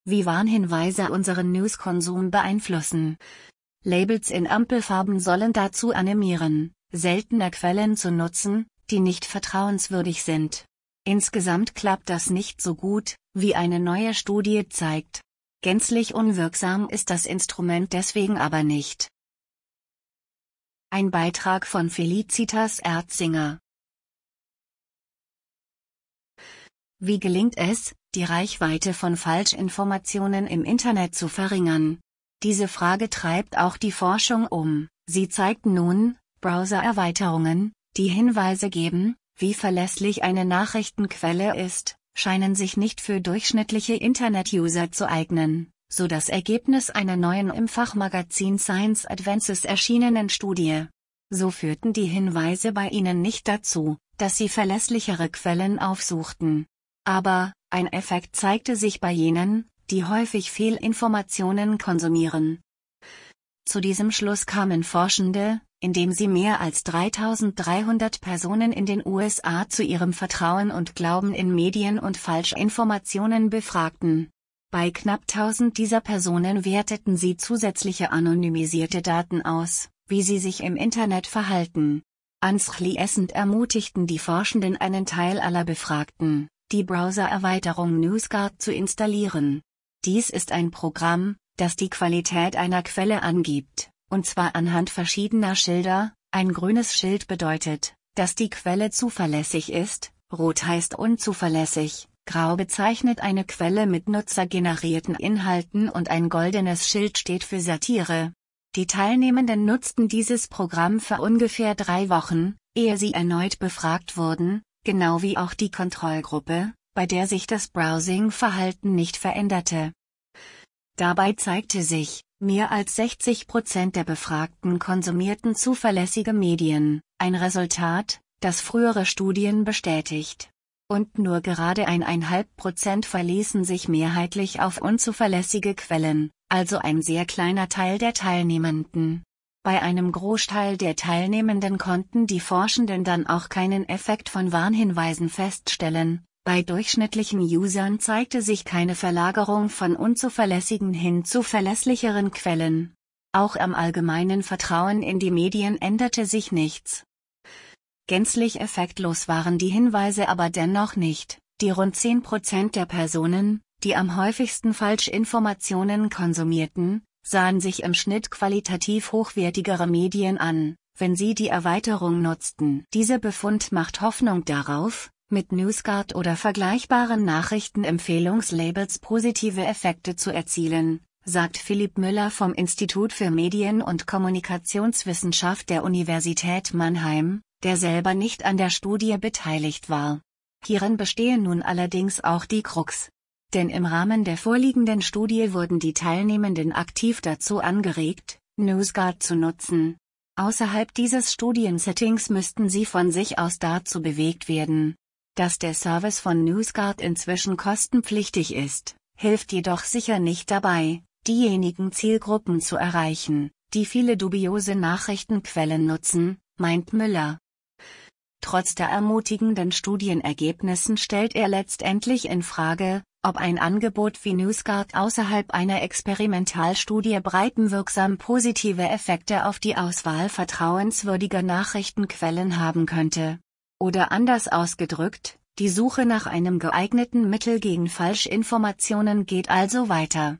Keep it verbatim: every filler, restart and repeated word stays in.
Wie Warnhinweise unseren Newskonsum beeinflussen. Labels in Ampelfarben sollen dazu animieren, seltene Quellen zu nutzen, die nicht vertrauenswürdig sind. Insgesamt klappt das nicht so gut, wie eine neue Studie zeigt. Gänzlich unwirksam ist das Instrument deswegen aber nicht. Ein Beitrag von Felicitas Erzinger. Wie gelingt es, die Reichweite von Falschinformationen im Internet zu verringern? Diese Frage treibt auch die Forschung um. Sie zeigt nun, Browser-Erweiterungen, die Hinweise geben, wie verlässlich eine Nachrichtenquelle ist, scheinen sich nicht für durchschnittliche Internet-User zu eignen, so das Ergebnis einer neuen im Fachmagazin Science Advances erschienenen Studie. So führten die Hinweise bei ihnen nicht dazu, dass sie verlässlichere Quellen aufsuchten. Aber, ein Effekt zeigte sich bei jenen, die häufig Fehlinformationen konsumieren. Zu diesem Schluss kamen Forschende, indem sie mehr als dreitausenddreihundert Personen in den U S A zu ihrem Vertrauen und Glauben in Medien und Falschinformationen befragten. Bei knapp tausend dieser Personen werteten sie zusätzliche anonymisierte Daten aus, wie sie sich im Internet verhalten. Anschließend ermutigten die Forschenden einen Teil aller Befragten, die Browser-Erweiterung NewsGuard zu installieren. Dies ist ein Programm, das die Qualität einer Quelle angibt, und zwar anhand verschiedener Schilder. Ein grünes Schild bedeutet, dass die Quelle zuverlässig ist, rot heißt unzuverlässig, grau bezeichnet eine Quelle mit nutzergenerierten Inhalten und ein goldenes Schild steht für Satire. Die Teilnehmenden nutzten dieses Programm für ungefähr drei Wochen, ehe sie erneut befragt wurden, genau wie auch die Kontrollgruppe, bei der sich das Browsing-Verhalten nicht veränderte. Dabei zeigte sich, mehr als sechzig Prozent der Befragten konsumierten zuverlässige Medien, ein Resultat, das frühere Studien bestätigt. Und nur gerade eineinhalb Prozent verließen sich mehrheitlich auf unzuverlässige Quellen, also ein sehr kleiner Teil der Teilnehmenden. Bei einem Großteil der Teilnehmenden konnten die Forschenden dann auch keinen Effekt von Warnhinweisen feststellen. Bei durchschnittlichen Usern zeigte sich keine Verlagerung von unzuverlässigen hin zu verlässlicheren Quellen. Auch am allgemeinen Vertrauen in die Medien änderte sich nichts. Gänzlich effektlos waren die Hinweise aber dennoch nicht. Die rund zehn Prozent der Personen, die am häufigsten Falschinformationen konsumierten, sahen sich im Schnitt qualitativ hochwertigere Medien an, wenn sie die Erweiterung nutzten. Dieser Befund macht Hoffnung darauf, mit NewsGuard oder vergleichbaren Nachrichtenempfehlungslabels positive Effekte zu erzielen, sagt Philipp Müller vom Institut für Medien- und Kommunikationswissenschaft der Universität Mannheim, der selber nicht an der Studie beteiligt war. Hierin bestehe nun allerdings auch die Krux. Denn im Rahmen der vorliegenden Studie wurden die Teilnehmenden aktiv dazu angeregt, NewsGuard zu nutzen. Außerhalb dieses Studiensettings müssten sie von sich aus dazu bewegt werden. Dass der Service von NewsGuard inzwischen kostenpflichtig ist, hilft jedoch sicher nicht dabei, diejenigen Zielgruppen zu erreichen, die viele dubiose Nachrichtenquellen nutzen, meint Müller. Trotz der ermutigenden Studienergebnissen stellt er letztendlich in Frage, ob ein Angebot wie NewsGuard außerhalb einer Experimentalstudie breitenwirksam positive Effekte auf die Auswahl vertrauenswürdiger Nachrichtenquellen haben könnte. Oder anders ausgedrückt, die Suche nach einem geeigneten Mittel gegen Falschinformationen geht also weiter.